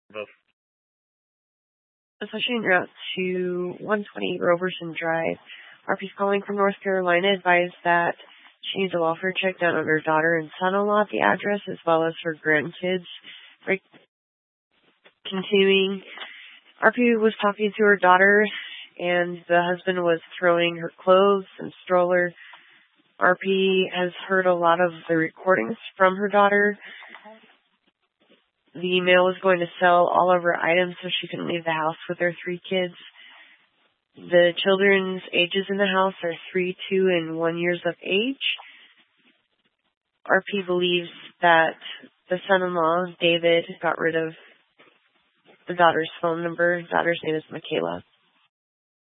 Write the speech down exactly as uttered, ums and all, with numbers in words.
Both. Associate route to one twenty Roberson Drive. R P's calling from North Carolina advised that she needs a welfare check done on her daughter and son-in-law at the address, as well as her grandkids. Right. Continuing, R P was talking to her daughter, and the husband was throwing her clothes and stroller. R P has heard a lot of the recordings from her daughter. The male is going to sell all of her items so she can leave the house with her three kids. The children's ages in the house are three, two, and one years of age. R P believes that the son-in-law, David, got rid of the daughter's phone number. The daughter's name is Michaela.